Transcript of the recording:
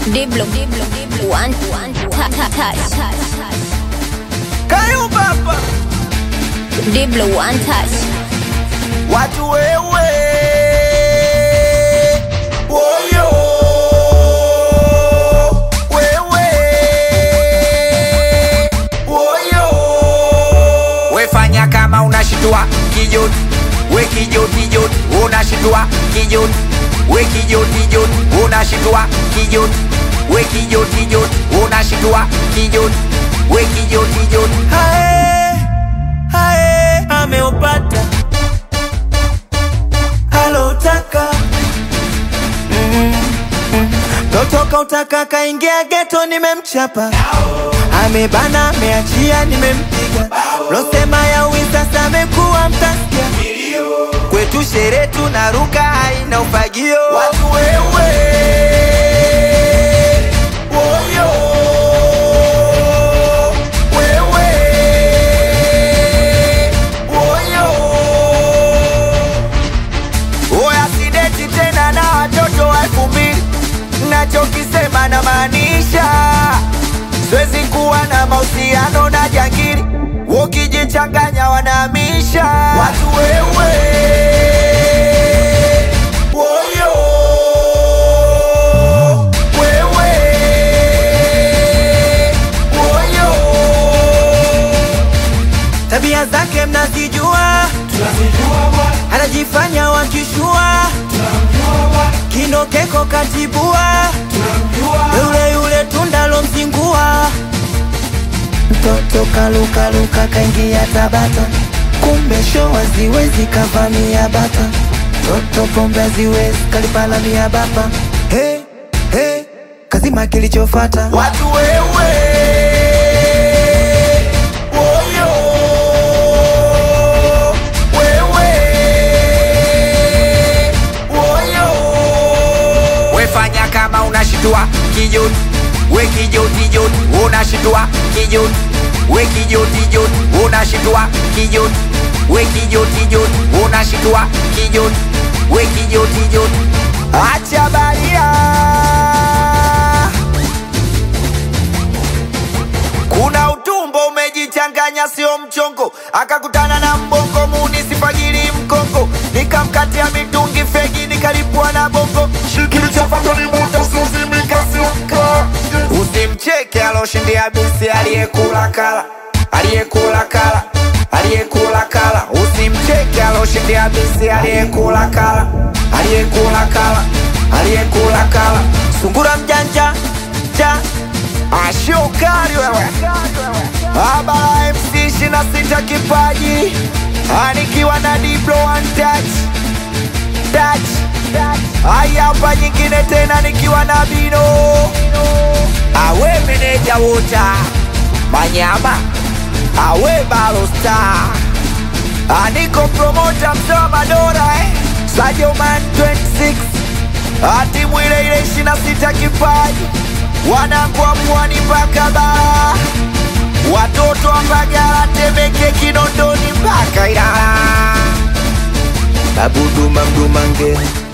Diblo, one touch. Kayo papa Diblo, one touch. watu wewe woyo wewe woyo wefanya kama unashitua kijot we kijot unashitua kijot we kijot unashitua kijot we kijot unashitua kijot we kijot hae hae ameupata utaka Totoka utaka kaingia ghetto nimemchapa amebana ameachia nimempiga losema ya wisa samekuwa mtasikia kwetu sherehe tunaruka haina ufagio watu wewe woyo nachokisema na maanisha siwezi kuwa na mahusiano na jangili ukijichanganya wanahamisha watu wewe woyo wewe woyo tabia zake mnazijua anajifanya wakishua kinokeko katibua yule tundalo mzingua mtoto kaluka kaingia Tabata kumbe show ziwezi kavamia bata toto pombe ziwezi kalipalamia bapa hey kazima kilichofata watu wewe unashitua kijot we kijot unashitua kijot we kijot unashitua kijot we kijot unashitua kijot we kijot acha baria kuna utumbo umejichanganya sio mchongo akakutana na mbongo munisifagili mkongo nikamkatia mitungi fegi nikalipua na bongo kilichofuata ni moto usimcheke aloshindia bisi aliyekula kala usimcheke aloshindia bisi aliyekula kala sungura mjanja cha ashokari wewe Abala MC 26 kipaji anikiwa na Diblo one touch Aya hapa nyingine tena nikiwa na Bino awe meneja wota Manyama awe Balostar aniko promoter mtoa Madora Sadio Man 26 atimu ile 26 kipaji wanangu wa Pwani mpaka Bara watoto wa Mbagala Temeke Kinondoni mpaka Ilala Abuduma Mdumange